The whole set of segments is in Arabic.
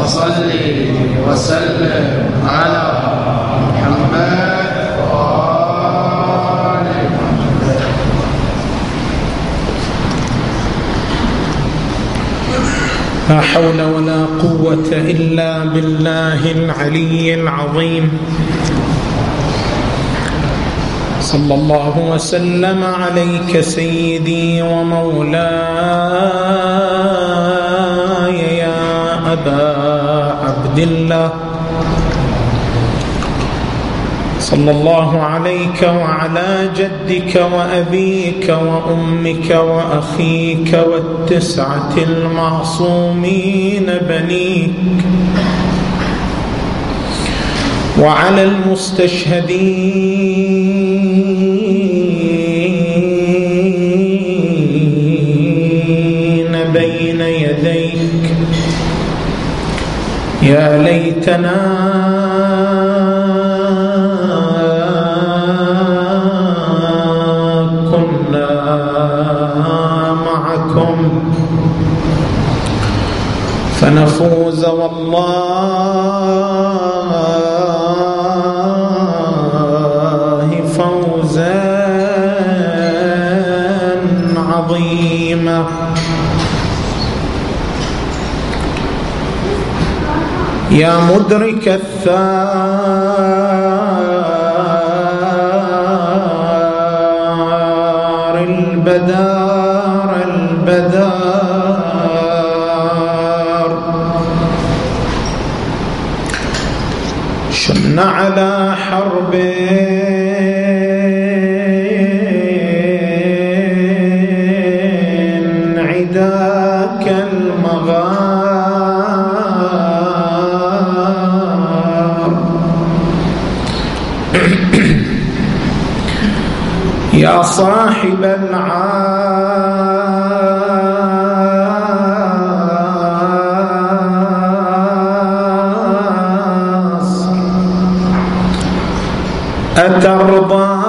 وصل وسلم على محمد وآله. لا حول ولا قوة إلا بالله العلي العظيم. صلى الله وسلم عليك سيدي ومولاي يا أبا عبد الله. صلى الله عليك وعلى جدك وأبيك وأمك وأخيك والتسعة المعصومين بنيك، وعلى المستشهدين بين يديك. يا ليتنا معكم فنفوز والله فوزا عظيما. يا مدرك الثار البدار شن على حرب عداك المغار. يا صاحب أترضى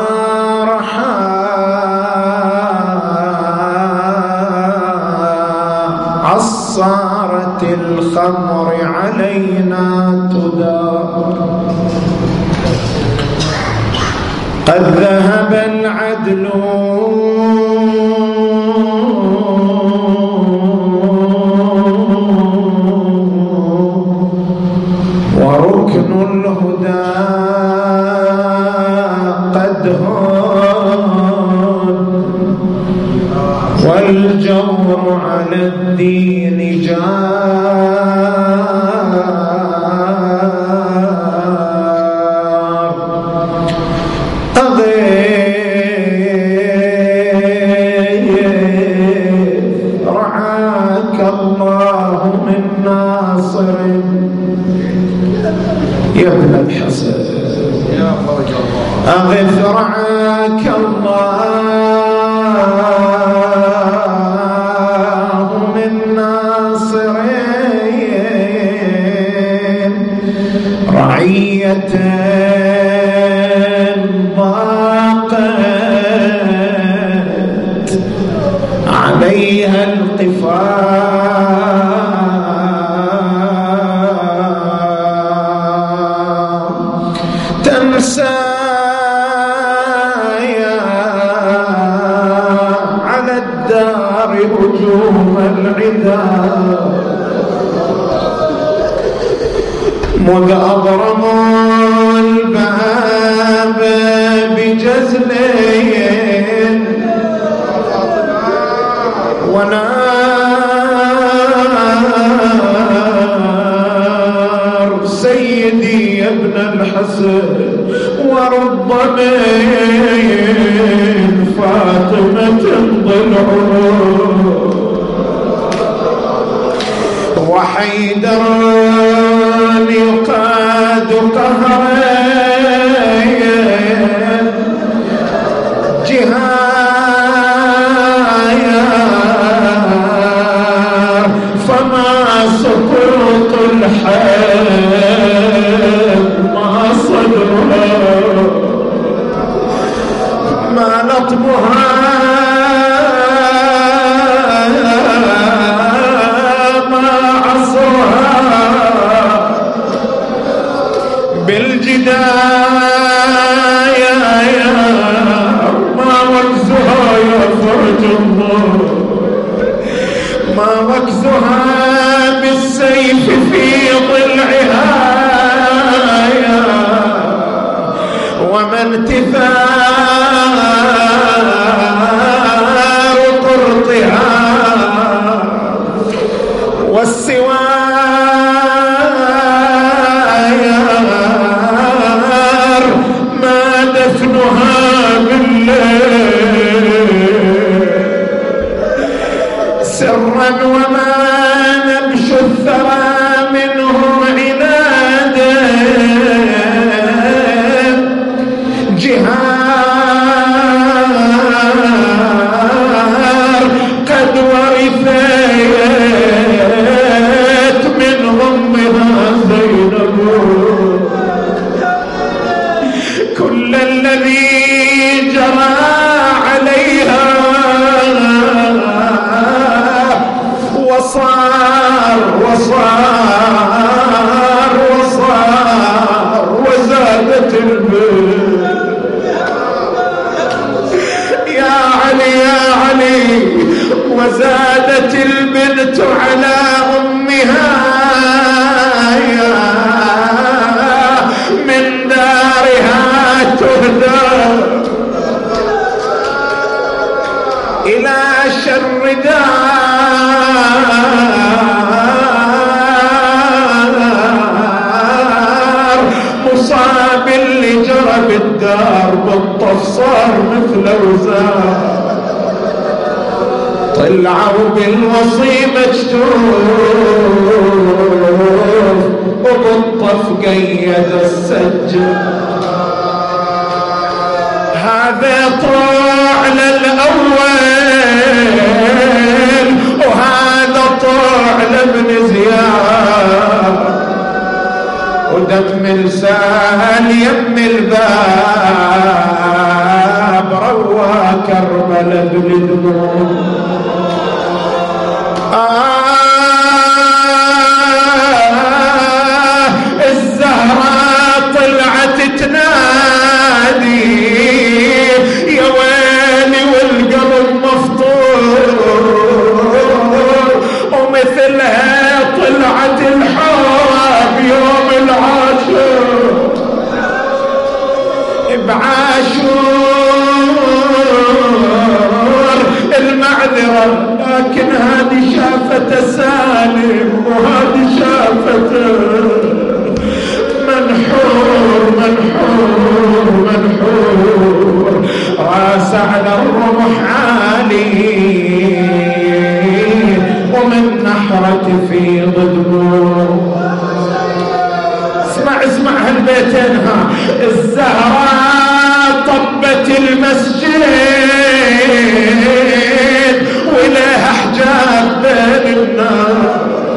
عصارة الخمر علينا تدار. قد ذهب العدل وركن الهدى والجور على الدين جار. أغيث رعاك الله من ناصر يا ابن الحسن. أغث رعاك الله من ناصرين رعية ضاقت عليها القفار. تنسى هجوم العدا مذ أضرموا الباب بجزلين ونار سيدي يا ابن الحسن ورب من فاطمة ضلعه وحيدر يقاد قهرين جهايا فما سقوط الحب ما صدرها ما نطبها ما عصرها الجدايا ما وكزها يا فرج الله، ما وكزها بالسيف في ضلعها وما انتثار قرطها والسوار ما دفنها بالليل سرا وما نبش الثرى منه عنادا جهار قد ورثت من ضمها زينب كل الذي جرى عليها وصار وزادت البنت يا علي وزادت البنت على أمها من دارها تهدى إلى شر دار مصاب اللي جرى بالدار بالطف صار مثل وزار طلعوا بالوصي مجتوف وبالطف قيد السجل هذا طعن الأول وهذا طعن ابن زياد ودم لسان يم الباب روى كربلاء بالدموع الزهراء طلعت تنادي يا ويلي والقلب مفطور ومثلها طلعت الحرب يوم العاشر بعاشور المعذرة لكن هذه شافت سالم وهذه شافت منحور راس على الرمح عالي ومن نحرة في ضدمور اسمع هالبيتين الزهراء طبت المسجد ولها حجاب بين النار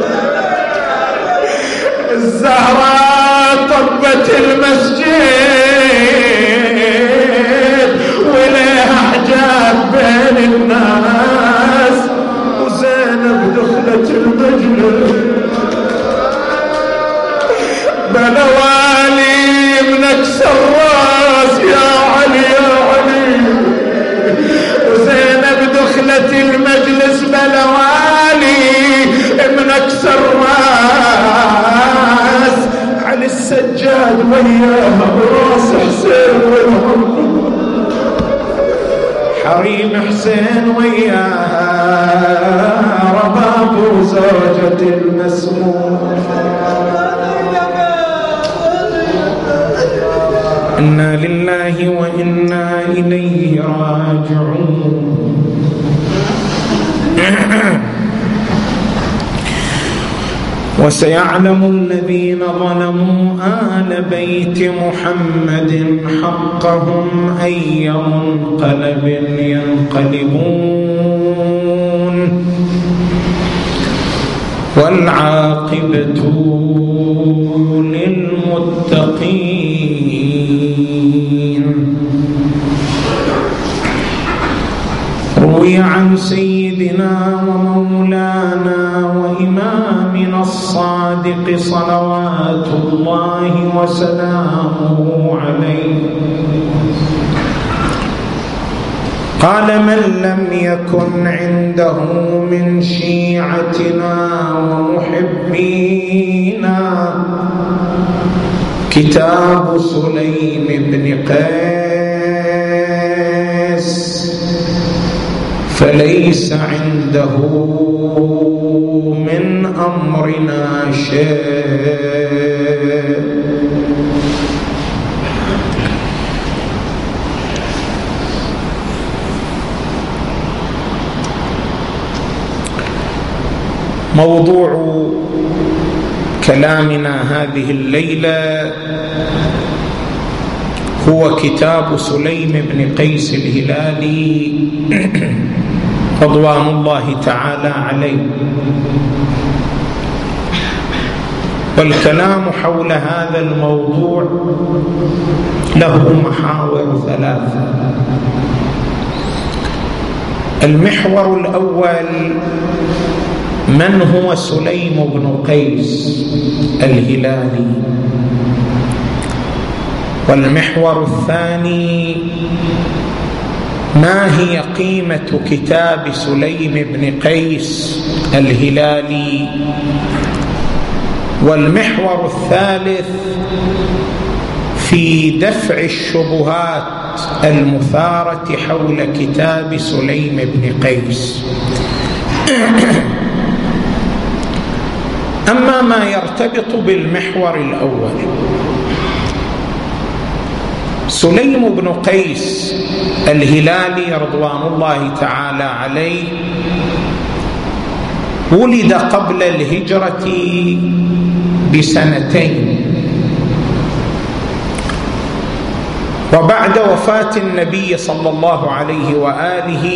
الزهراء طبت المسجد ولها حجاب بين الناس وزينب دخلت المجلس بلوالي منكسر راس يا علي وزينب دخلت المجلس بلوالي منكسر راس علي السجاد وياها وراس حسين وياها حريم حسين وياها رباب زوجة المسموم إنا لله وإنا إليه راجعون وسيعلم الذين ظلموا آل بيت محمد حقهم أي منقلب ينقلبون والعاقبة للمتقين. روي عن سيدنا ومولانا وإمامنا الصادق الصادق صلوات الله وسلامه عليه قال: من لم يكن عنده من شيعتنا ومحبينا كتاب سليم بن قيس فليس عنده من أمرنا شيء. موضوع كلامنا هذه الليلة هو كتاب سليم بن قيس الهلالي رضوان الله تعالى عليه، والكلام حول هذا الموضوع له محاور ثلاثة. المحور الأول: من هو سليم بن قيس الهلالي؟ والمحور الثاني: ما هي قيمة كتاب سليم بن قيس الهلالي؟ والمحور الثالث: في دفع الشبهات المثارة حول كتاب سليم بن قيس. أما ما يرتبط بالمحور الأول، سليم بن قيس الهلالي رضوان الله تعالى عليه ولد قبل الهجرة بسنتين، وبعد وفاة النبي صلى الله عليه وآله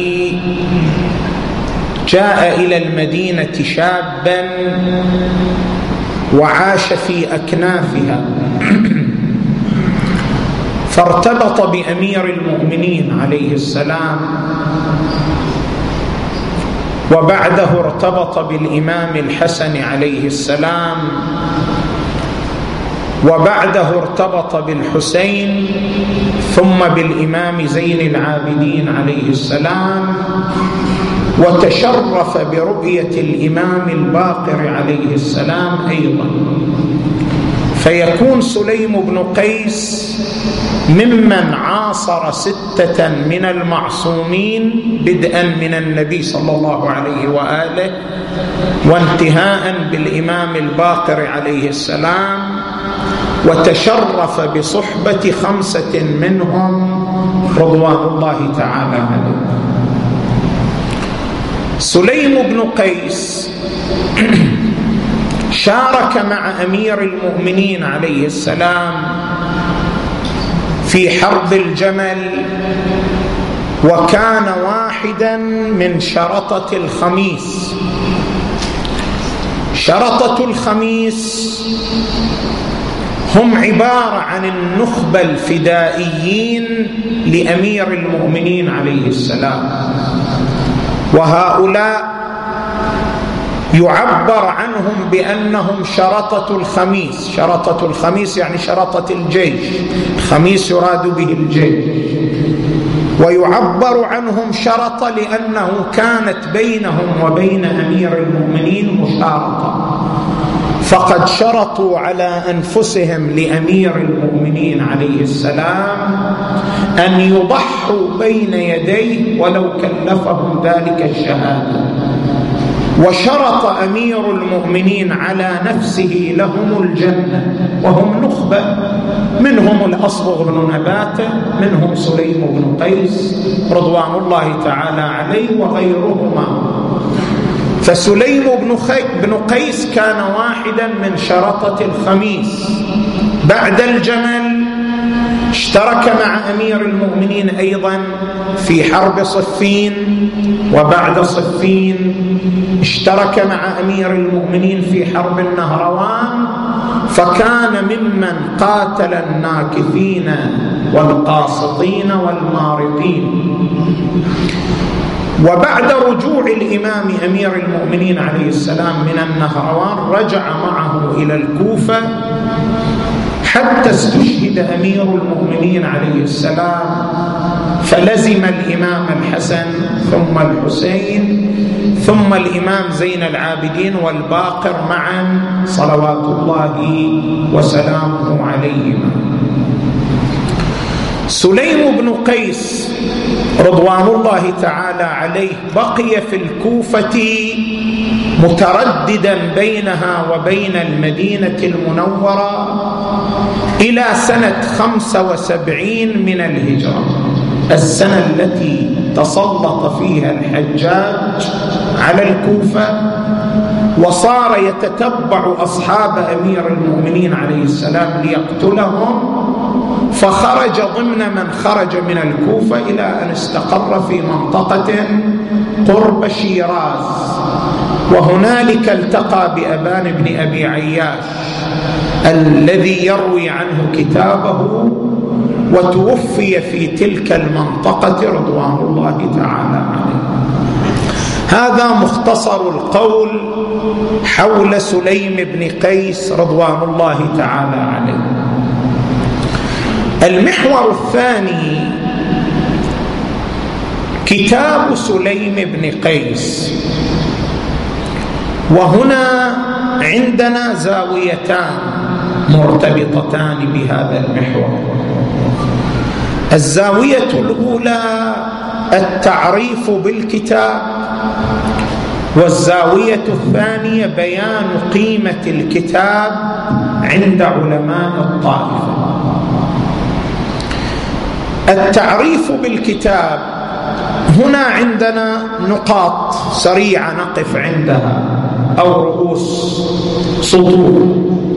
جاء إلى المدينة شابا وعاش في أكنافها، فارتبط بأمير المؤمنين عليه السلام، وبعده ارتبط بالإمام الحسن عليه السلام، وبعده ارتبط بالحسين، ثم بالإمام زين العابدين عليه السلام، وتشرف برؤية الإمام الباقر عليه السلام أيضا. فيكون سليم بن قيس ممن عاصر 6 من المعصومين، بدءا من النبي صلى الله عليه وآله وانتهاء بالإمام الباقر عليه السلام، وتشرف بصحبة 5 منهم رضوان الله تعالى عليه. سليم بن قيس شارك مع أمير المؤمنين عليه السلام في حرب الجمل، وكان واحدا من شرطة الخميس. شرطة الخميس هم عبارة عن النخبة الفدائيين لأمير المؤمنين عليه السلام، وهؤلاء يعبر عنهم بأنهم شرطة الخميس. شرطة الخميس يعني شرطة الجيش، الخميس يراد به الجيش. ويعبر عنهم شرطة لأنه كانت بينهم وبين أمير المؤمنين مشارطة، فقد شرطوا على أنفسهم لأمير المؤمنين عليه السلام أن يضحوا بين يديه ولو كلفهم ذلك الشهادة. وشرط أمير المؤمنين على نفسه لهم الجنة، وهم نخبة، منهم الأصبغ بن نباتة، منهم سليم بن قيس رضوان الله تعالى عليه وغيرهما. فسليم بن قيس كان واحدا من شرطة الخميس. بعد الجمل اشترك مع أمير المؤمنين أيضا في حرب صفين، وبعد صفين اشترك مع أمير المؤمنين في حرب النهروان، فكان ممن قاتل الناكثين والقاسطين والمارقين. وبعد رجوع الإمام أمير المؤمنين عليه السلام من النهروان رجع معه إلى الكوفة حتى استشهد أمير المؤمنين عليه السلام، فلزم الإمام الحسن ثم الحسين ثم الإمام زين العابدين والباقر معا صلوات الله وسلامه عليهما. سليم بن قيس رضوان الله تعالى عليه بقي في الكوفة مترددا بينها وبين المدينة المنورة إلى سنة 75 من الهجرة، السنة التي تسلط فيها الحجاج على الكوفة وصار يتتبع أصحاب أمير المؤمنين عليه السلام ليقتلهم، فخرج ضمن من خرج من الكوفة إلى أن استقر في منطقة قرب شيراز، وهنالك التقى بأبان بن أبي عياش الذي يروي عنه كتابه، وتوفي في تلك المنطقة رضوان الله تعالى عليه. هذا مختصر القول حول سليم بن قيس رضوان الله تعالى عليه. المحور الثاني كتاب سليم بن قيس، وهنا عندنا زاويتان مرتبطتان بهذا المحور. الزاوية الأولى التعريف بالكتاب، والزاوية الثانية بيان قيمة الكتاب عند علماء الطائفة. التعريف بالكتاب، هنا عندنا نقاط سريعة نقف عندها أو رؤوس سطور.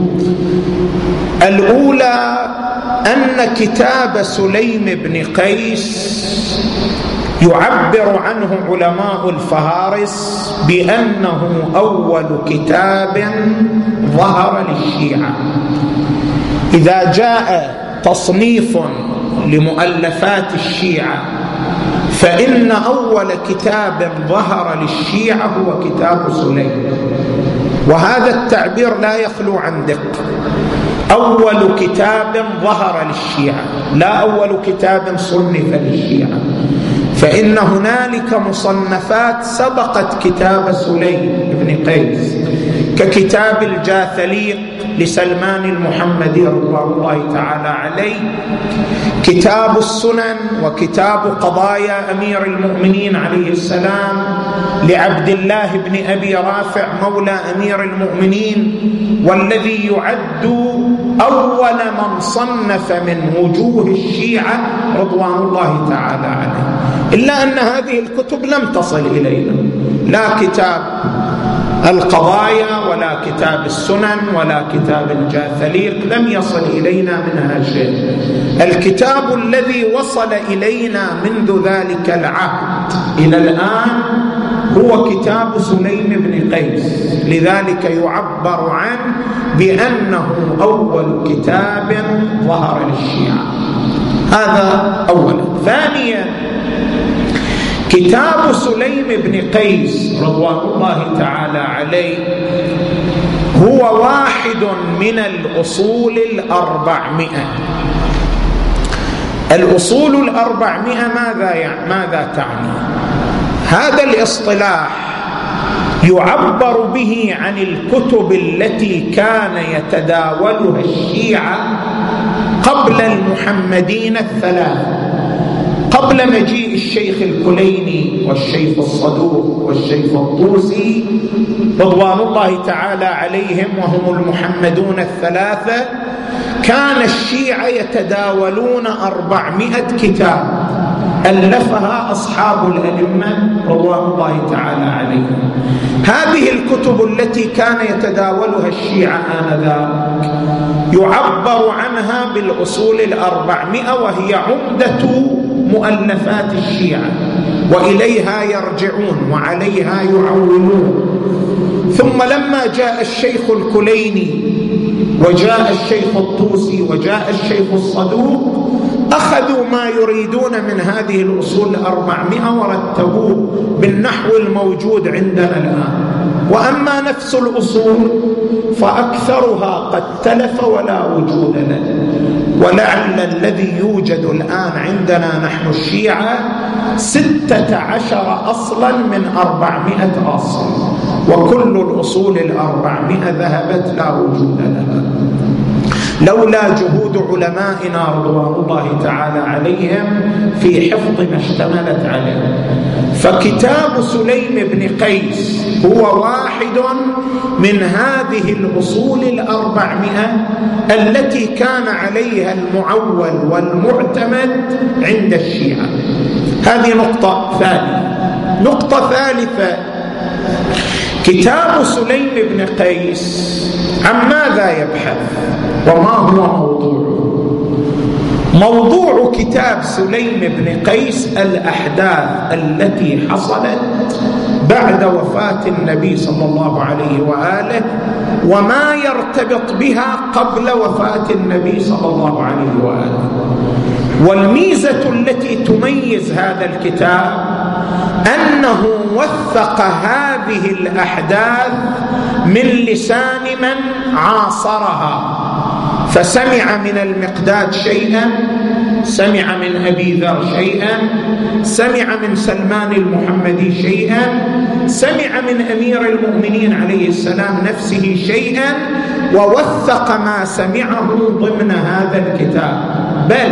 الأولى أن كتاب سليم بن قيس يعبر عنه علماء الفهارس بأنه أول كتاب ظهر للشيعة. إذا جاء تصنيف لمؤلفات الشيعة فإن أول كتاب ظهر للشيعة هو كتاب سليم، وهذا التعبير لا يخلو عن دقة. أول كتاب ظهر للشيعة، لا أول كتاب صنف للشيعة، فإن هنالك مصنفات سبقت كتاب سليم بن قيس ككتاب الجاثليق لسلمان المحمدي رضوان الله تعالى عليه، كتاب السنن، وكتاب قضايا أمير المؤمنين عليه السلام لعبد الله بن أبي رافع مولى أمير المؤمنين، والذي يعد أول من صنف من وجوه الشيعة رضوان الله تعالى عليه. إلا أن هذه الكتب لم تصل إلينا، لا كتاب القضايا ولا كتاب السنن ولا كتاب الجاثليق، لم يصل إلينا منها شيء. الكتاب الذي وصل إلينا منذ ذلك العهد إلى الآن هو كتاب سليم بن قيس، لذلك يعبر عنه بأنه أول كتاب ظهر للشيعة. هذا أولا. ثانيا، كتاب سليم بن قيس رضوان الله تعالى عليه هو واحد من الأصول 400. الأصول 400 ماذا تعني؟ هذا الاصطلاح يعبر به عن الكتب التي كان يتداولها الشيعة قبل المحمدين الثلاثة، قبل مجيء الشيخ الكليني والشيخ الصدوق والشيخ الطوسي رضوان الله تعالى عليهم، وهم المحمدون الثلاثة. كان الشيعة يتداولون 400 كتاب ألفها أصحاب الأئمة رضوان الله تعالى عليهم. هذه الكتب التي كان يتداولها الشيعة آنذاك يعبر عنها بالأصول 400، وهي عمدة مؤلفات الشيعة، وإليها يرجعون وعليها يعولون. ثم لما جاء الشيخ الكليني وجاء الشيخ الطوسي وجاء الشيخ الصدوق أخذوا ما يريدون من هذه الأصول 400 ورتبوه بالنحو الموجود عندنا الآن. وأما نفس الأصول فأكثرها قد تلف ولا وجود له، ولعل الذي يوجد الآن عندنا نحن الشيعة 16 أصلا من 400 أصل، وكل الأصول 400 ذهبت لا وجود لها، لولا جهود علمائنا رضوان الله تعالى عليهم في حفظ ما اشتملت عليه. فكتاب سليم بن قيس هو واحد من هذه الأصول 400 التي كان عليها المعول والمعتمد عند الشيعة. هذه نقطة ثانية. نقطة ثالثة، كتاب سليم بن قيس عن ماذا يبحث وما هو موضوعه؟ موضوع كتاب سليم بن قيس الأحداث التي حصلت بعد وفاة النبي صلى الله عليه وآله وما يرتبط بها قبل وفاة النبي صلى الله عليه وآله. والميزة التي تميز هذا الكتاب أنه وثق هذه الأحداث من لسان من عاصرها، فسمع من المقداد شيئا، سمع من أبي ذر شيئا، سمع من سلمان المحمدي شيئا، سمع من أمير المؤمنين عليه السلام نفسه شيئا، ووثق ما سمعه ضمن هذا الكتاب، بل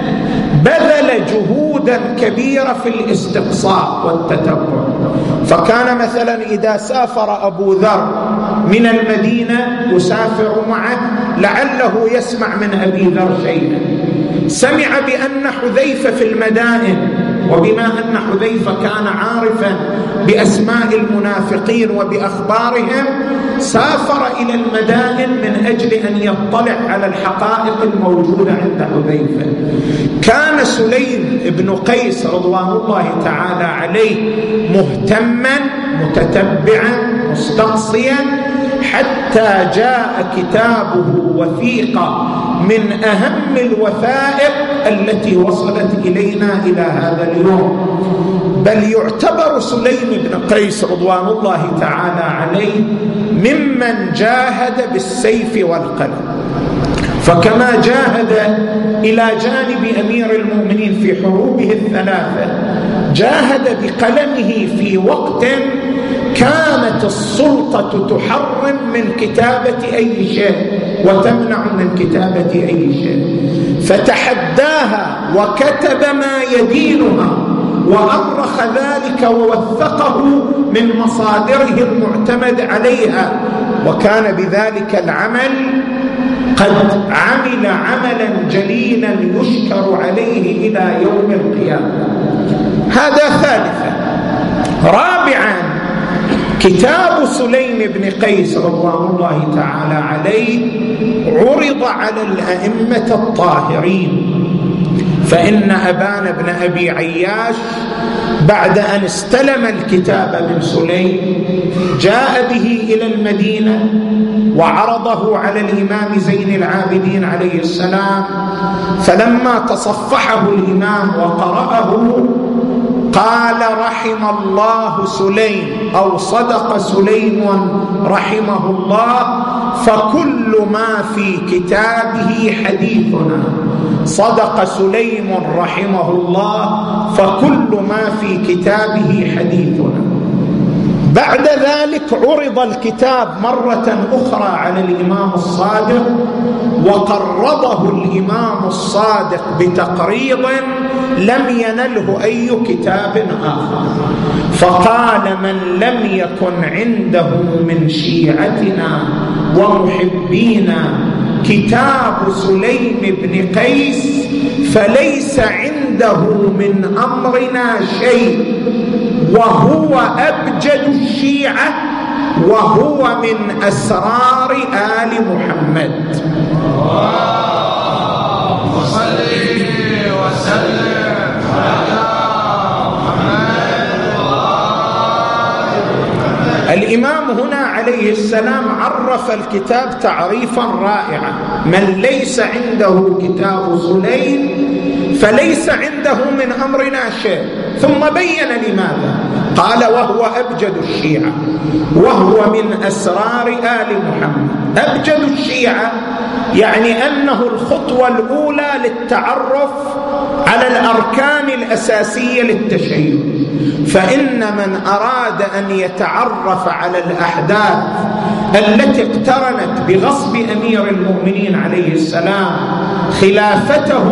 بذل جهودا كبيرة في الاستقصاء والتتبع. فكان مثلا إذا سافر أبو ذر من المدينة يسافر معه لعله يسمع من أبي ذر شيئا، سمع بأن حذيفة في المدائن، وبما أن حذيفة كان عارفا بأسماء المنافقين وبأخبارهم سافر إلى المدائن من أجل أن يطلع على الحقائق الموجودة عند حذيفة. كان سليم بن قيس رضوان الله تعالى عليه مهتما متتبعا مستقصيا حتى جاء كتابه وثيقة من أهم الوثائق التي وصلت إلينا إلى هذا اليوم. بل يعتبر سليم بن قيس رضوان الله تعالى عليه ممن جاهد بالسيف والقلم، فكما جاهد إلى جانب أمير المؤمنين في حروبه الثلاثة جاهد بقلمه في وقت كانت السلطة تحرم من كتابة أي شيء وتمنع من كتابة أي شيء، فتحداها وكتب ما يدينها وأرخ ذلك ووثقه من مصادره المعتمد عليها، وكان بذلك العمل قد عمل عملا جليلا يشكر عليه إلى يوم القيامة. هذا ثالثا. رابعا، كتاب سليم بن قيس رضوان الله تعالى عليه عرض على الأئمة الطاهرين، فإن أبان بن أبي عياش بعد أن استلم الكتاب من سليم جاء به إلى المدينة وعرضه على الإمام زين العابدين عليه السلام، فلما تصفحه الإمام وقرأه قال رحم الله سليم أو صدق سليم رحمه الله، فكل ما في كتابه حديثنا. صدق سليم رحمه الله، فكل ما في كتابه حديثنا. بعد ذلك عرض الكتاب مرة أخرى على الإمام الصادق وقرضه الإمام الصادق بتقريض لم ينله أي كتاب آخر، فقال من لم يكن عنده من شيعتنا ومحبينا كتاب سليم بن قيس فليس عنده من أمرنا شيء، وهو أبجد الشيعة وهو من أسرار آل محمد. اللهم صل وسلم على محمد. الإمام هنا عليه السلام عرف الكتاب تعريفا رائعا: من ليس عنده كتاب سليم فليس عنده من أمرنا شيء. ثم بين لماذا، قال وهو أبجد الشيعة وهو من أسرار آل محمد. أبجد الشيعة يعني أنه الخطوة الأولى للتعرف على الأركان الأساسية للتشيع. فإن من أراد أن يتعرف على الأحداث التي اقترنت بغصب أمير المؤمنين عليه السلام خلافته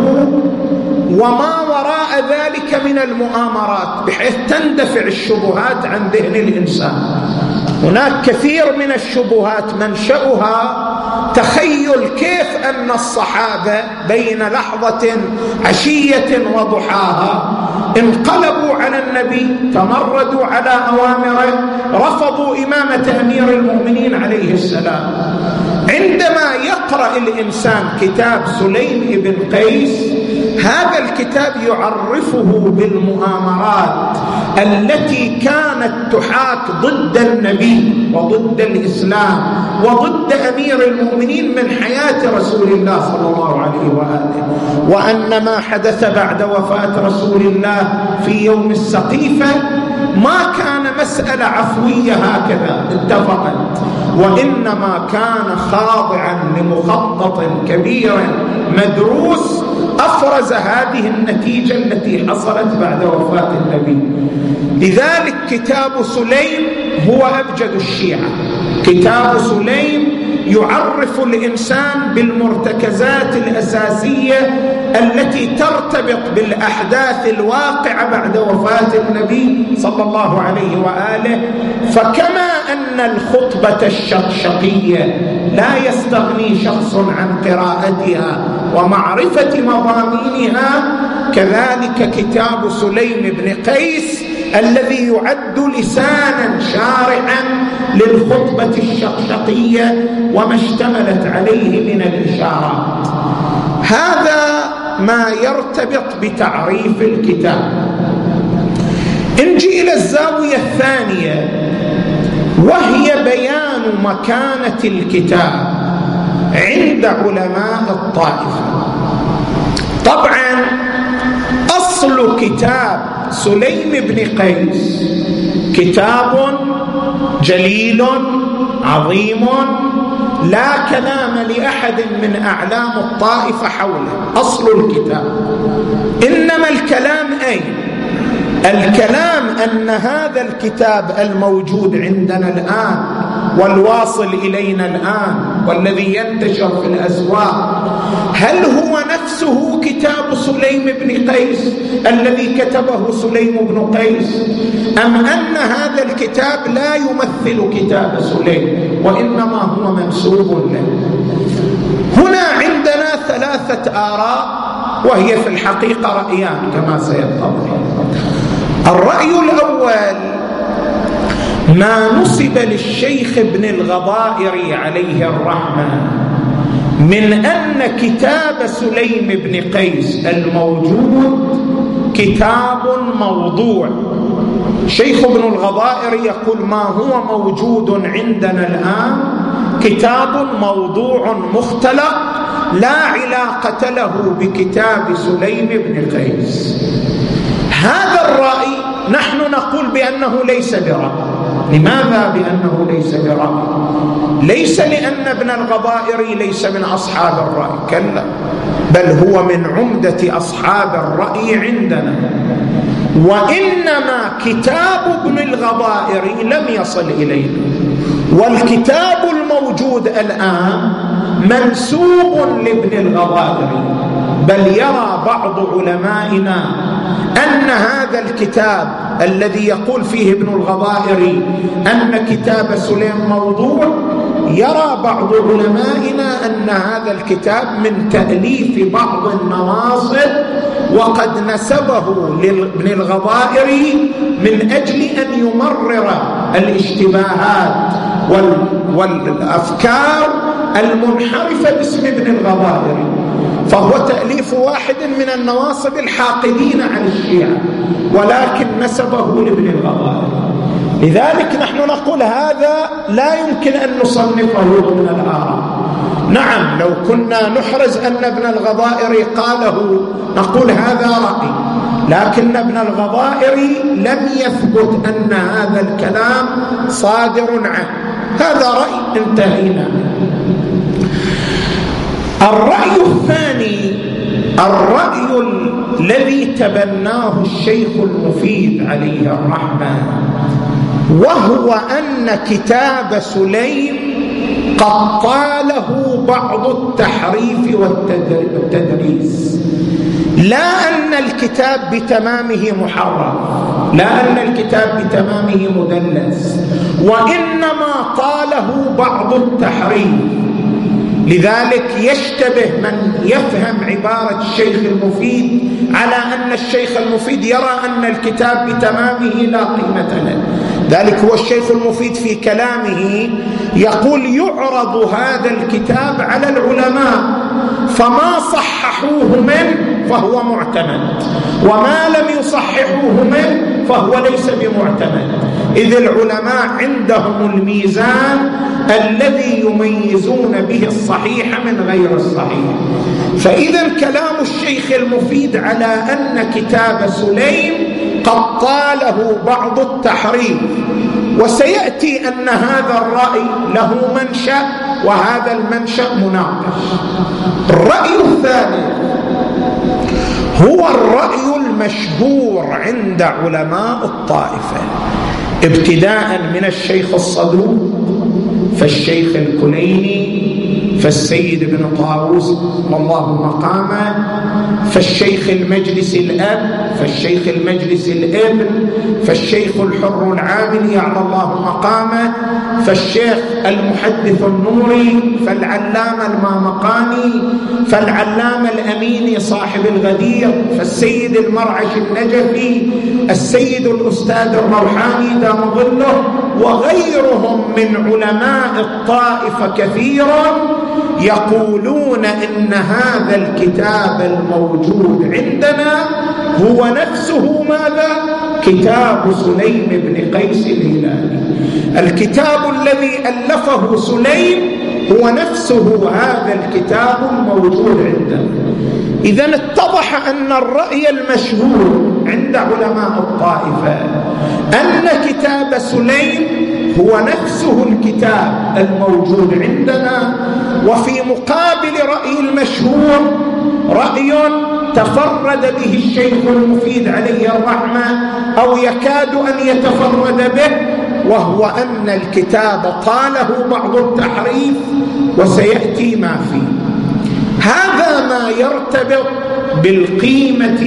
وما وراء ذلك من المؤامرات بحيث تندفع الشبهات عن ذهن الإنسان. هناك كثير من الشبهات منشأها تخيل كيف أن الصحابة بين لحظة عشية وضحاها انقلبوا على النبي، تمردوا على أوامره، رفضوا إمامة أمير المؤمنين عليه السلام. عندما يقرأ الإنسان كتاب سليم بن قيس، هذا الكتاب يعرفه بالمؤامرات التي كانت تحاك ضد النبي وضد الإسلام وضد أمير المؤمنين من حياة رسول الله صلى الله عليه وآله، وأن ما حدث بعد وفاة رسول الله في يوم السقيفة ما كان مسألة عفوية هكذا اتفقت، وإنما كان خاضعا لمخطط كبير مدروس أفرز هذه النتيجة التي حصلت بعد وفاة النبي. لذلك كتاب سليم هو أبجد الشيعة. كتاب سليم يعرف الإنسان بالمرتكزات الأساسية التي ترتبط بالأحداث الواقعة بعد وفاة النبي صلى الله عليه وآله. فكما أن الخطبة الشقشقية لا يستغني شخص عن قراءتها ومعرفة مضامينها، كذلك كتاب سليم بن قيس الذي يعد لسانا شارعا للخطبة الشقشقية وما اشتملت عليه من الإشارات. هذا ما يرتبط بتعريف الكتاب. نجي إلى الزاوية الثانية وهي بيان مكانة الكتاب عند علماء الطائفة. طبعا أصل كتاب سليم بن قيس كتاب جليل عظيم لا كلام لأحد من أعلام الطائفة حوله، أصل الكتاب. إنما الكلام أين؟ الكلام أن هذا الكتاب الموجود عندنا الآن والواصل إلينا الآن والذي ينتشر في الأسواق، هل هو نفسه كتاب سليم بن قيس الذي كتبه سليم بن قيس، أم أن هذا الكتاب لا يمثل كتاب سليم وإنما هو منسوب له؟ هنا عندنا ثلاثة آراء وهي في الحقيقة رأيان كما سيتضح. الرأي الأول ما نسب للشيخ ابن الغضائر عليه الرحمة من أن كتاب سليم بن قيس الموجود كتاب موضوع. شيخ ابن الغضائر يقول ما هو موجود عندنا الآن كتاب موضوع مختلق لا علاقة له بكتاب سليم بن قيس. هذا الرأي نحن نقول بأنه ليس برأي. لماذا بأنه ليس برأي؟ ليس لأن ابن الغضائر ليس من أصحاب الرأي، كلا، بل هو من عمدة أصحاب الرأي عندنا. وإنما كتاب ابن الغضائر لم يصل إلينا، والكتاب الموجود الآن منسوب لابن الغضائر، بل يرى بعض علمائنا أن هذا الكتاب الذي يقول فيه ابن الغضائر أن كتاب سليم موضوع، يرى بعض علمائنا أن هذا الكتاب من تأليف بعض النواصب وقد نسبه لابن الغضائر من أجل أن يمرر الاشتباهات والأفكار المنحرفة باسم ابن الغضائر، فهو تأليف واحد من النواصب الحاقدين على الشيعة ولكن نسبه لابن الغضائر. لذلك نحن نقول هذا لا يمكن أن نصنفه ضمن الآراء، نعم لو كنا نحرز أن ابن الغضائر قاله نقول هذا رأي، لكن ابن الغضائر لم يثبت أن هذا الكلام صادر عنه، هذا رأي انتهينا. الرأي الثاني الرأي الذي تبناه الشيخ المفيد عليه الرحمة، وهو أن كتاب سليم قد طاله بعض التحريف والتدريس، لا أن الكتاب بتمامه محرف، لا أن الكتاب بتمامه مدلس، وإنما طاله بعض التحريف. لذلك يشتبه من يفهم عبارة الشيخ المفيد على أن الشيخ المفيد يرى أن الكتاب بتمامه لا قيمة له. ذلك هو الشيخ المفيد في كلامه يقول يعرض هذا الكتاب على العلماء، فما صححوه منه فهو معتمد، وما لم يصححوه منه فهو ليس بمعتمد، إذ العلماء عندهم الميزان الذي يميزون به الصحيح من غير الصحيح. فإذا كلام الشيخ المفيد على أن كتاب سليم قد طاله بعض التحريف، وسيأتي أن هذا الرأي له منشأ وهذا المنشأ مناقش. الرأي الثالث هو الرأي المشهور عند علماء الطائفة، ابتداء من الشيخ الصدوق فالشيخ الكليني فالسيد ابن طاووس والله مقامه، فالشيخ المجلس الأب فالشيخ المجلس الابن، فالشيخ الحر العامل يعلى الله مقامه، فالشيخ المحدث النوري، فالعلامة المامقاني، فالعلامة الأميني صاحب الغدير، فالسيد المرعش النجفي، السيد الأستاذ الروحاني دام ظله، وغيرهم من علماء الطائفة كثيرا يقولون إن هذا الكتاب الموجود عندنا هو نفسه ماذا؟ كتاب سليم بن قيس الهلالي. الكتاب الذي ألفه سليم هو نفسه هذا الكتاب الموجود عندنا. إذن اتضح أن الرأي المشهور عند علماء الطائفة أن كتاب سليم هو نفسه الكتاب الموجود عندنا، وفي مقابل رأي المشهور رأي تفرد به الشيخ المفيد عليه الرحمة أو يكاد أن يتفرد به، وهو أن الكتاب طاله بعض التحريف وسيأتي ما فيه. هذا ما يرتبط بالقيمة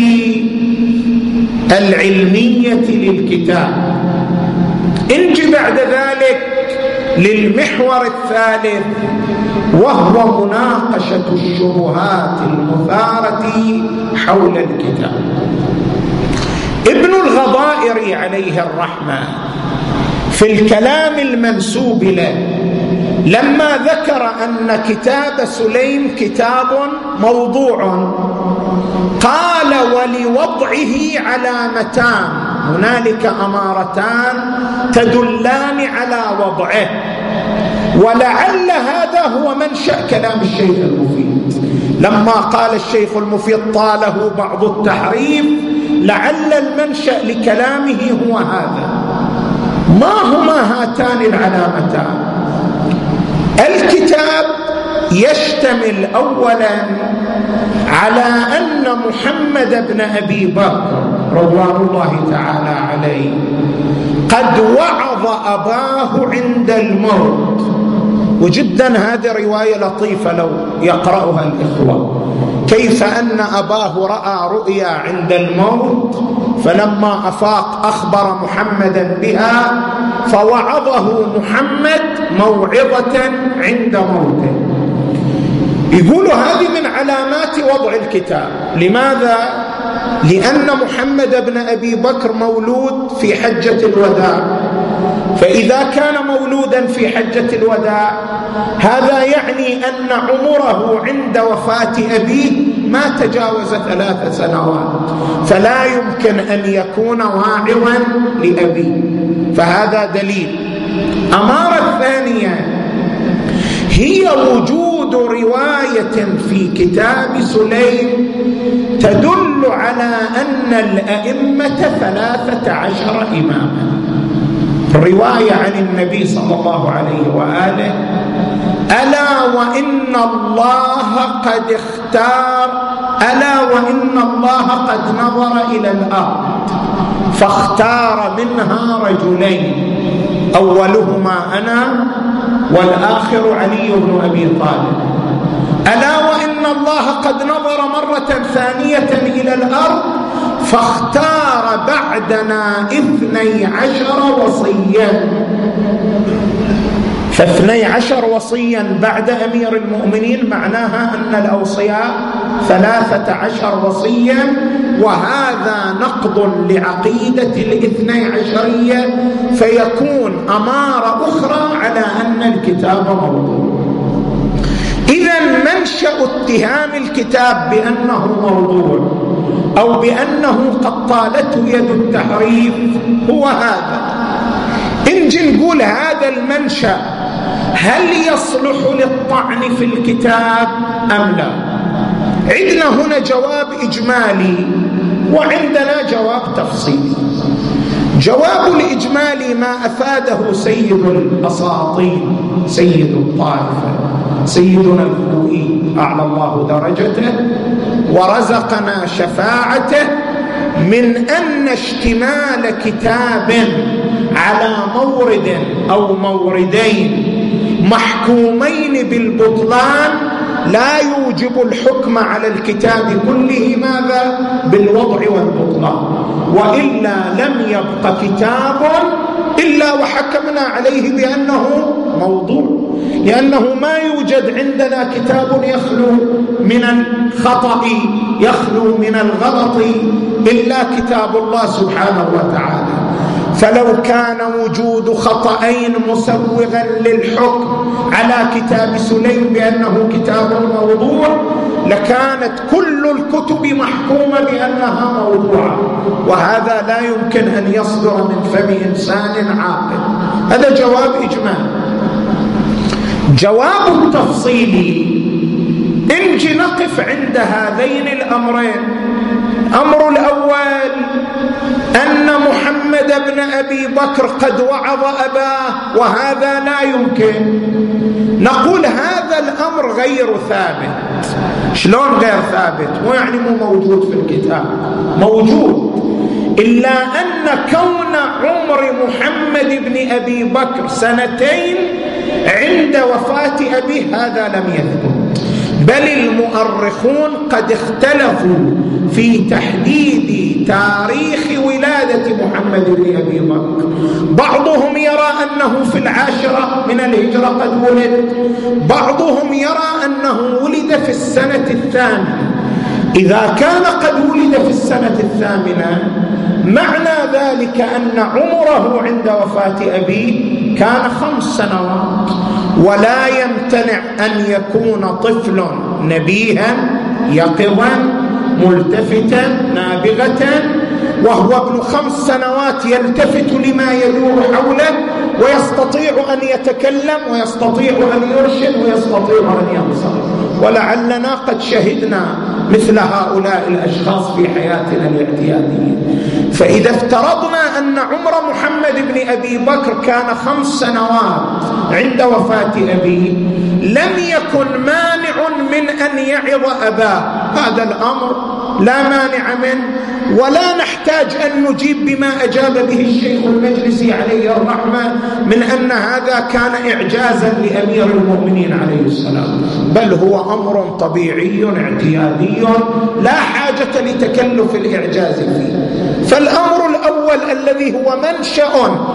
العلمية للكتاب. انجي بعد ذلك للمحور الثالث، وهو مناقشة الشبهات المثارة حول الكتاب. ابن الغضائر عليه الرحمة في الكلام المنسوب له لما ذكر أن كتاب سليم كتاب موضوع قال ولوضعه علامتان، هنالك أمارتان تدلان على وضعه، ولعل هذا هو منشأ كلام الشيخ المفيد لما قال الشيخ المفيد طاله بعض التحريف، لعل المنشأ لكلامه هو هذا. ما هما هاتان العلامتان؟ الكتاب يشتمل أولا على أن محمد بن أبي بكر رضوان الله تعالى عليه قد وعظ أباه عند الموت، وجدا هذه رواية لطيفة لو يقرأها الإخوة، كيف أن أباه رأى رؤيا عند الموت فلما أفاق أخبر محمدا بها فوعظه محمد موعظة عند موته. يقول هذه من علامات وضع الكتاب. لماذا؟ لأن محمد بن أبي بكر مولود في حجة الوداع، فإذا كان مولودا في حجة الوداع هذا يعني أن عمره عند وفاة أبيه ما تجاوز 3 سنوات، فلا يمكن أن يكون واعظا لأبيه، فهذا دليل. أمارة الثانية هي وجود رواية في كتاب سليم تدل على أن الأئمة 13 إماما. رواية عن النبي صلى الله عليه وآله: ألا وإن الله قد اختار، ألا وإن الله قد نظر إلى الأرض فاختار منها رجلين، أولهما أنا والآخر علي بن أبي طالب. ألا وإن الله قد نظر مرة ثانية إلى الأرض فاختار بعدنا 12 وصيا. ف12 وصيا بعد أمير المؤمنين معناها أن الأوصياء 13 وصيا، وهذا نقض لعقيدة ال12، فيكون أمارة أخرى على أن الكتاب موضوع. إذن منشأ اتهام الكتاب بأنه موضوع أو بأنه قد طالته يد التحريف هو هذا. إن نقول هذا المنشأ هل يصلح للطعن في الكتاب أم لا؟ عندنا هنا جواب إجمالي وعندنا جواب تفصيلي. جواب الإجمالي ما أفاده سيد الأساطين سيد الطائفة سيدنا الخوئي أعلى الله درجته ورزقنا شفاعته من أن اشتمال كتاب على مورد أو موردين محكومين بالبطلان لا يوجب الحكم على الكتاب كله ماذا؟ بالوضع والبطلان، وإلا لم يبق كتاب إلا وحكمنا عليه بأنه موضوع، لأنه ما يوجد عندنا كتاب يخلو من الخطأ يخلو من الغلط إلا كتاب الله سبحانه وتعالى. فلو كان وجود خطأين مسوغا للحكم على كتاب سليم بأنه كتاب موضوع لكانت كل الكتب محكومة بأنها موضوعة، وهذا لا يمكن أن يصدر من فم إنسان عاقل. هذا جواب إجمالي. جواب التفصيلي نجي نقف عند هذين الأمرين. الأمر الأول أن محمد بن أبي بكر قد وعظ أباه، وهذا لا يمكن. نقول هذا الأمر غير ثابت. شلون غير ثابت؟ ويعني مو موجود في الكتاب، موجود، إلا أن كون عمر محمد بن أبي بكر 2 عند وفاة أبيه هذا لم يثبت، بل المؤرخون قد اختلفوا في تحديد تاريخ ولادة محمد بن أبي بكر. بعضهم يرى أنه في 10 من الهجرة قد ولد، بعضهم يرى أنه ولد في 8. إذا كان قد ولد في 8 معنى ذلك أن عمره عند وفاة أبيه كان 5 سنوات، ولا يمتنع أن يكون طفل نبيها يقظا ملتفتا نابغة وهو ابن 5 سنوات يلتفت لما يدور حوله ويستطيع أن يتكلم ويستطيع أن يرشد ويستطيع أن ينصر. ولعلنا قد شهدنا مثل هؤلاء الأشخاص في حياتنا الاعتيادية. فإذا افترضنا أن عمر محمد بن أبي بكر كان 5 سنوات عند وفاة أبيه لم يكن مانع من أن يعظ أباه. هذا الأمر لا مانع منه، ولا نحتاج أن نجيب بما أجاب به الشيخ المجلسي عليه الرحمة من أن هذا كان إعجازا لأمير المؤمنين عليه السلام، بل هو أمر طبيعي اعتيادي لا حاجة لتكلف الإعجاز فيه. فالأمر الأول الذي هو منشأ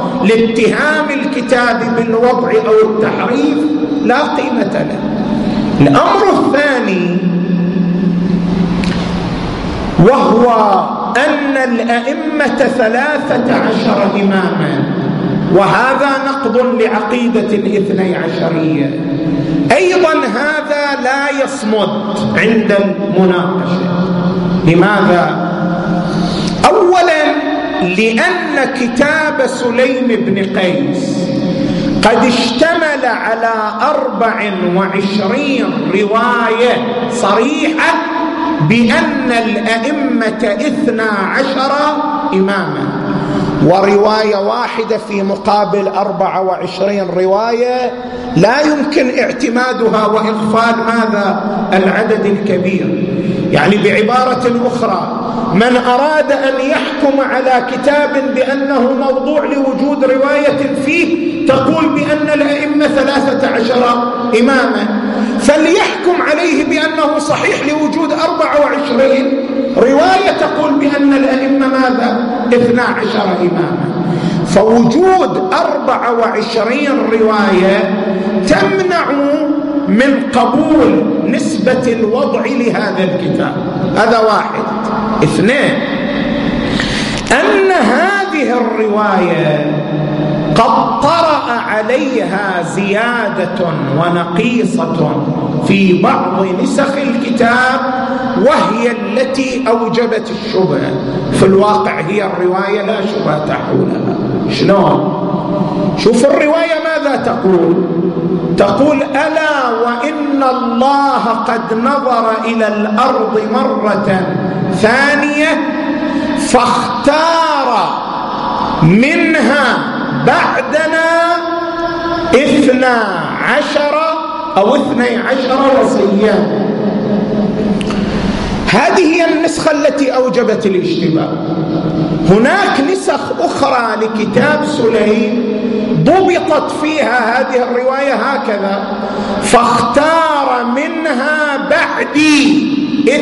لاتهام الكتاب بالوضع أو التحريف لا قيمة له. الأمر الثاني وهو أن الأئمة 13 إماما، وهذا نقض لعقيدة ال12، أيضا هذا لا يصمد عند المناقشة. لماذا؟ أولا لأن كتاب سليم بن قيس قد اشتمل على 24 رواية صريحة بأن الأئمة 12 إماما، ورواية واحدة في مقابل 24 رواية لا يمكن اعتمادها وإغفال ماذا؟ العدد الكبير. يعني بعبارة أخرى، من أراد أن يحكم على كتاب بأنه موضوع لوجود رواية فيه تقول بأن الأئمة 13 إماما، فليحكم عليه بأنه صحيح لوجود 24 رواية تقول بأن الأئمة ماذا؟ 12 إماما. فوجود 24 رواية تمنع من قبول نسبة الوضع لهذا الكتاب. هذا واحد. اثنين، أن هذه الرواية قد طرأ عليها زيادة ونقيصة في بعض نسخ الكتاب، وهي التي أوجبت الشبهة. في الواقع هي الرواية لا شبهة حولها. شلون؟ شوف الرواية ماذا تقول؟ تقول: ألا وإن الله قد نظر إلى الأرض مرة ثانية فاختار منها بعدنا 12 أو 12 وصيا. هذه هي النسخة التي أوجبت الاشتباه. هناك نسخ أخرى لكتاب سليم ضبطت فيها هذه الرواية هكذا: فاختار منها بعدي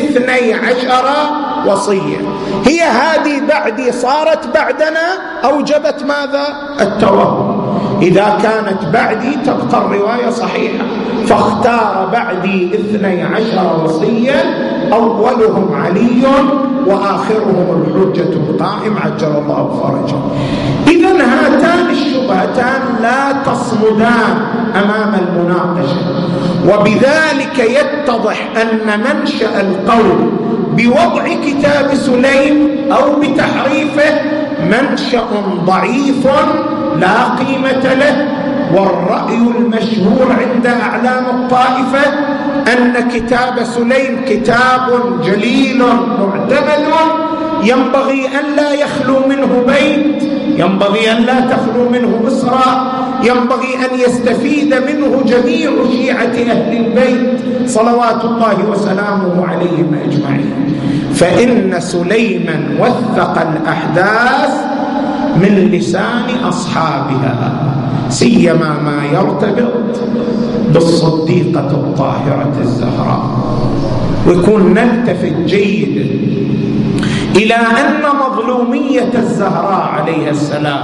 12 وصية. هي هذه بعدي صارت بعدنا أوجبت ماذا؟ التوهم. إذا كانت بعدي تبقى الرواية صحيحة. فاختار بعدي 12 وصية، أولهم علي وآخرهم الحجة القائم عجل الله فرجه. إذن هاتان الشبهتان لا تصمدان أمام المناقشة، وبذلك يتضح أن منشأ القول بوضع كتاب سليم أو بتحريفه منشأ ضعيف لا قيمة له. والرأي المشهور عند أعلام الطائفة أن كتاب سليم كتاب جليل معتمد، ينبغي أن لا يخلو منه بيت، ينبغي أن لا تخلو منه أسرة، ينبغي أن يستفيد منه جميع شيعة أهل البيت صلوات الله وسلامه عليهم أجمعين. فإن سليما وثق الأحداث من لسان أصحابها، سيما ما يرتبط بالصديقة الطاهرة الزهراء. ويكون نلتفت جيدا إلى أن مظلومية الزهراء عليها السلام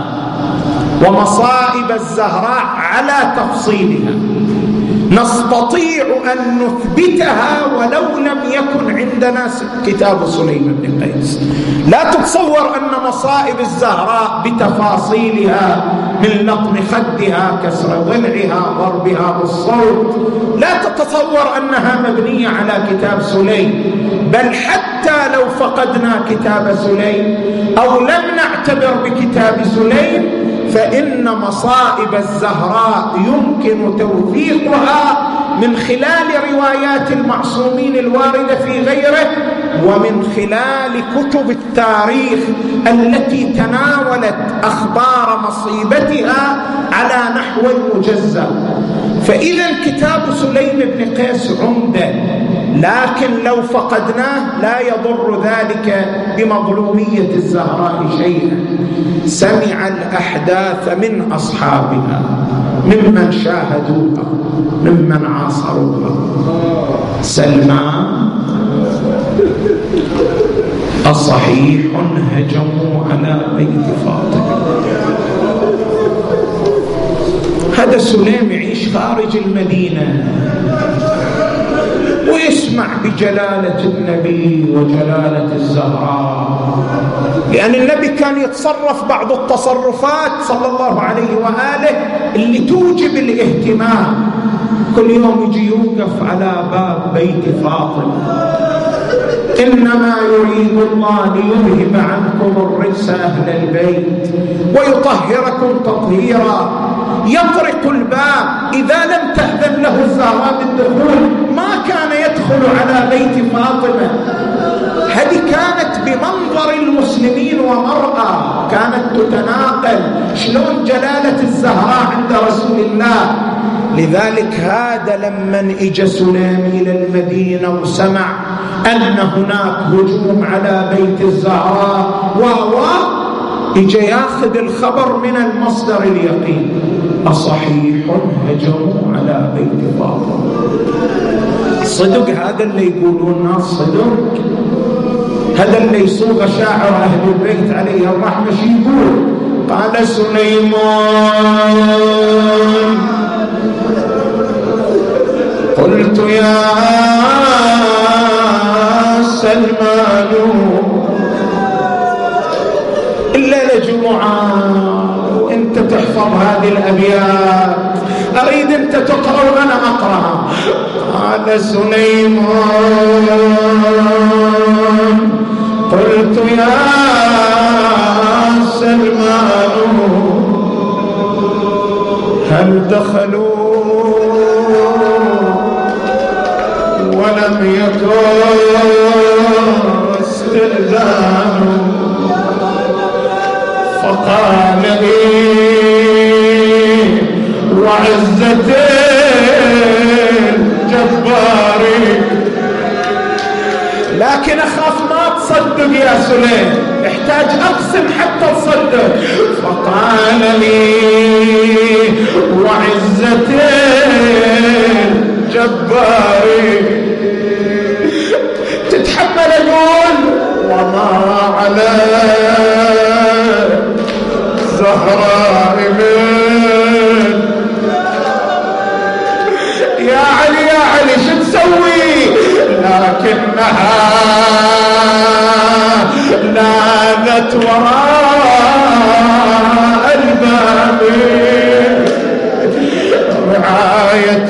ومصائب الزهراء على تفصيلها نستطيع أن نثبتها ولو لم يكن عندنا كتاب سليم بن قيس. لا تتصور أن مصائب الزهراء بتفاصيلها من لطم خدها، كسر ضلعها، ضربها بالصوت، لا تتصور أنها مبنية على كتاب سليم. بل حتى لو فقدنا كتاب سليم أو لم نعتبر بكتاب سليم، فإن مصائب الزهراء يمكن توثيقها من خلال روايات المعصومين الواردة في غيره، ومن خلال كتب التاريخ التي تناولت أخبار مصيبتها على نحو مجزأ. فإذا كتاب سليم بن قيس عمدة، لكن لو فقدناه لا يضر ذلك بمظلومية الزهراء شيئا. سمع الأحداث من أصحابها، ممن شاهدوها، ممن عاصروها. سلمان أصحيح هجموا على بيت فاطمة. هذا سليم يعيش خارج المدينة ويسمع بجلالة النبي وجلالة الزهراء، لأن النبي كان يتصرف بعض التصرفات صلى الله عليه وآله اللي توجب الاهتمام. كل يوم يجي يوقف على باب بيت فاطمة: إنما يريد الله ليذهب عنكم الرجس أهل البيت ويطهركم تطهيرا. يطرق الباب، إذا لم تأذن له الزهراء بالدخول ما كان يدخل على بيت فاطمة. هذه كانت بمنظر المسلمين ومرأة، كانت تتناقل شلون جلالة الزهراء عند رسول الله. لذلك هذا لمن اجى سليم إلى المدينة وسمع أن هناك هجوم على بيت الزهراء اجى ياخذ الخبر من المصدر اليقين، أصحيح هجموا على بيت فاطمة؟ صدق هذا اللي يقولون الناس؟ صدق هذا اللي يصوغ شاعر أهل البيت عليه الرحمة؟ شو يقول؟ قال سليمان قلت يا سلمان الليلة جمعة وانت تحفظ هذه الأبيات، أريد انت تقرأ وأنا أقرأ. قال سليمان قلت يا سلمان هل دخلوا ولم يكن استئذان؟ فقال لي وعزة الجبار، لكن أخاف ما تصدق يا سليم، احتاج أقسم حتى تصدق. فقال لي وعزة الجبار تتحمل أقول وما على زهراء من يا علي يا علي شو تسوي؟ لكنها لاذت وراء الباب رعاية.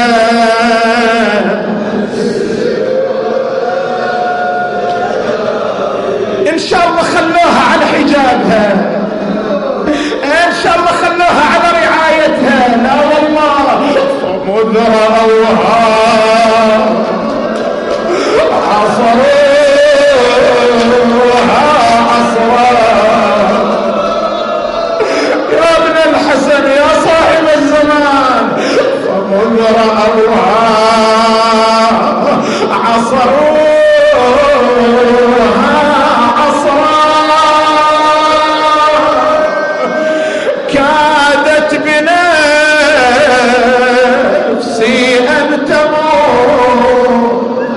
إن شاء الله خلوها على حجابها، إن شاء الله خلوها على رعايتها. لا والله فمذ رأوها عصروها عصرا. يا ابن الحسن يا صاحب الزمان، فمذ رأوها عصروها عصرا كادت بنفسي أن تموت،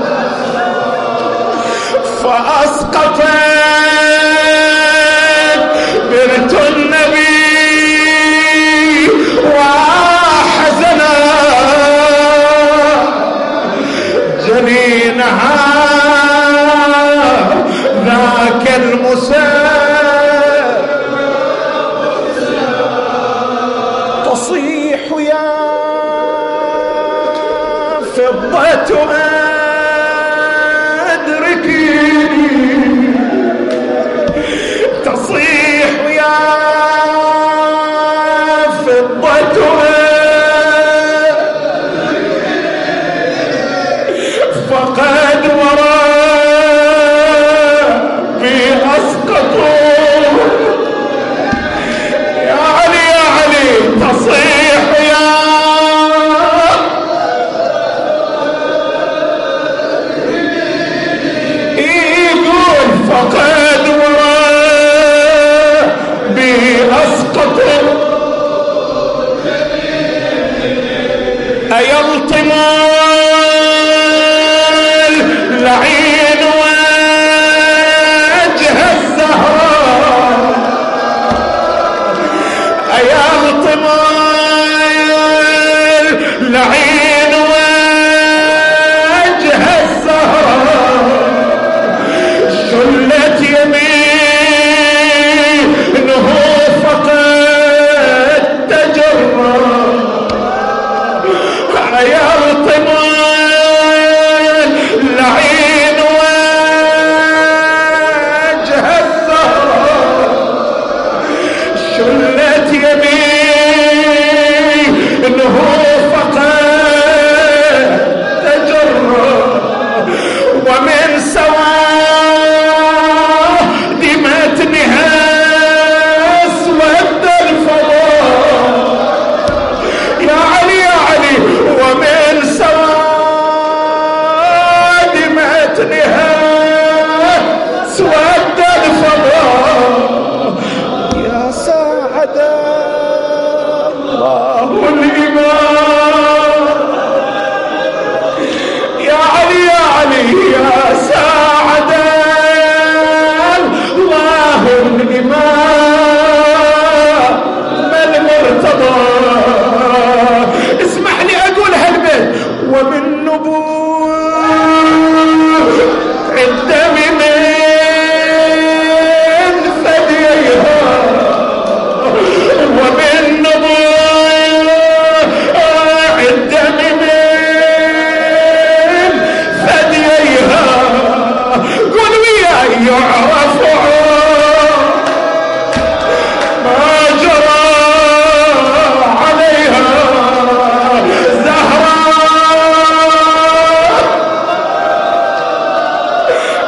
فأسقطت بنت النبي وحزنا جنينها ذاك المساء تصيح يا فضة أدركيني، تصيح يا فضة فقد وربي أسقطوا. يا علي يا علي تصيح يا يقول فقد وربي أسقطوا. أيلطم العين وجه الزهراء، أيلطم العين وجه الزهراء، شلت يمينه فقد تجرى. أيلطم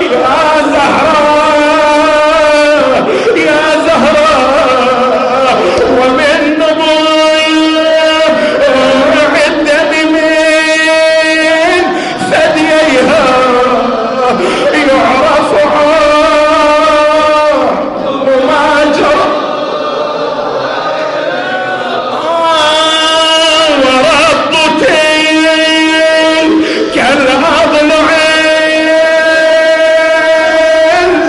يا زهراء يا زهراء ومن نبوع الدم من ثدييها يعرف ما جرى ورب تلك الأضلعين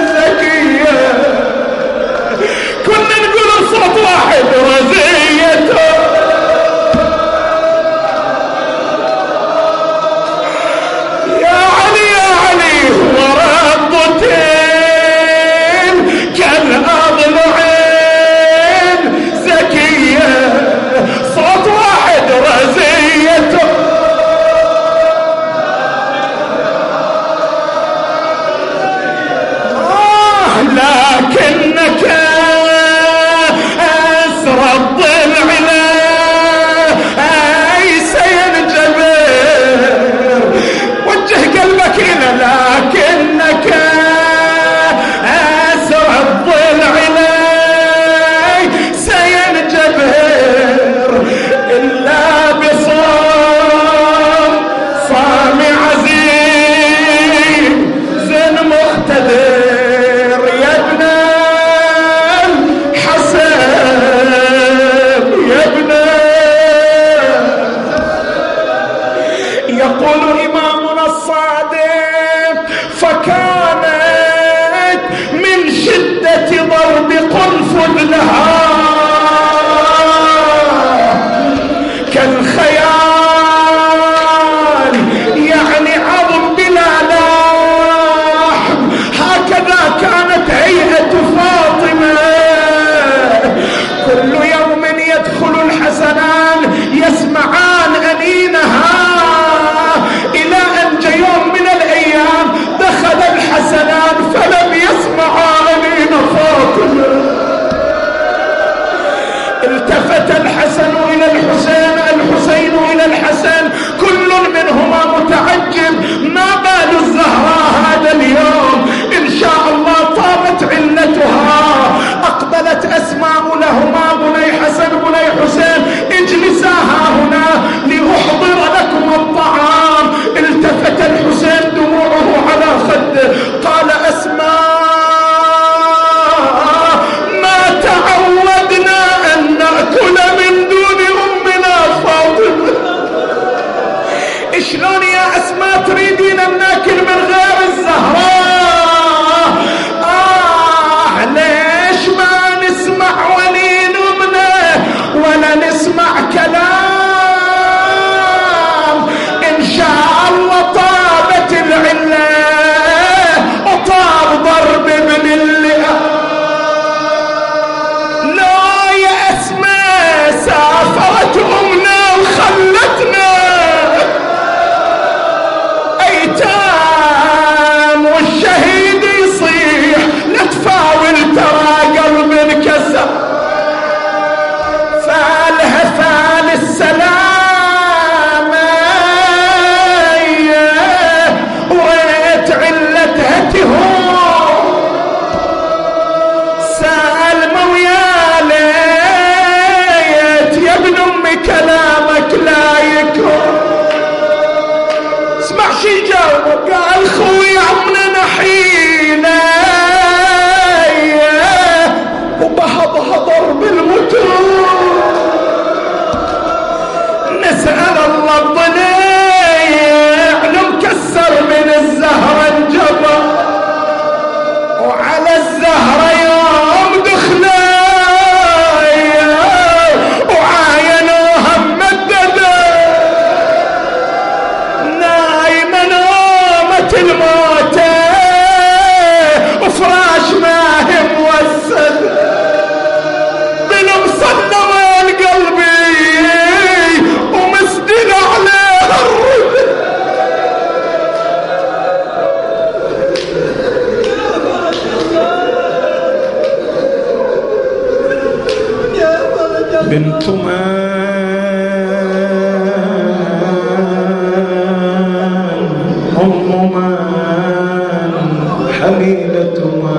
حليلتها.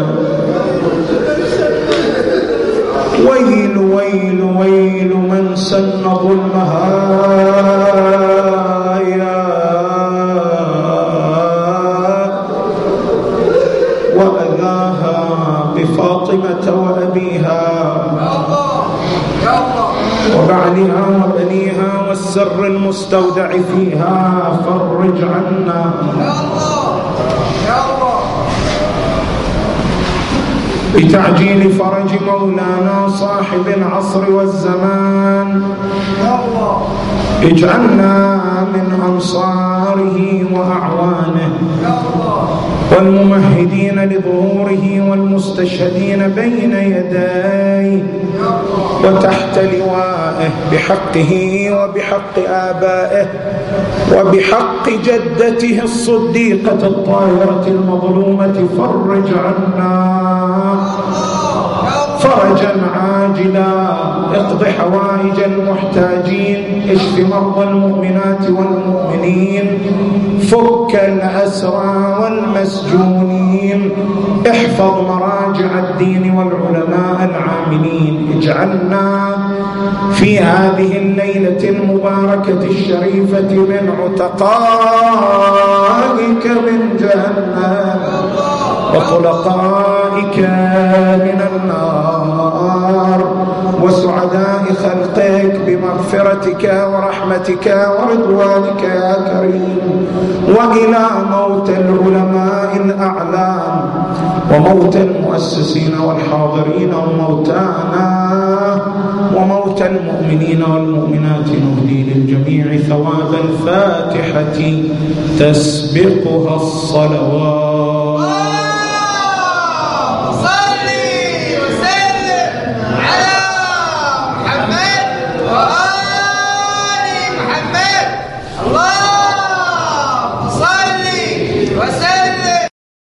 ويل ويل ويل من سن ظلمها وأذاها بفاطمة وأبيها وبعلها وبنيها والسر المستودع فيها. فرج عنا بتعجيل فرج مولانا صاحب العصر والزمان. اجعلنا من أنصاره وأعوانه والممهدين لظهوره والمستشهدين بين يديه وتحت لوائه بحقه وبحق آبائه وبحق جدته الصديقة الطاهرة المظلومة. فرج عنا فرجا عاجلا، اقض حوائج المحتاجين، اشف مرضى المؤمنات والمؤمنين، فك الأسرى والمسجونين، احفظ مراجع الدين والعلماء العاملين. اجعلنا في هذه الليلة المباركة الشريفة من عتقائك من جهنم وطلقائك من النار وسعداء خلقك بمغفرتك ورحمتك ورضوانك يا كريم. وإلى موت العلماء الأعلام وموت المؤسسين والحاضرين وموتانا وموتى المؤمنين والمؤمنات نهدي للجميع ثواب الفاتحة تسبقها الصلوات.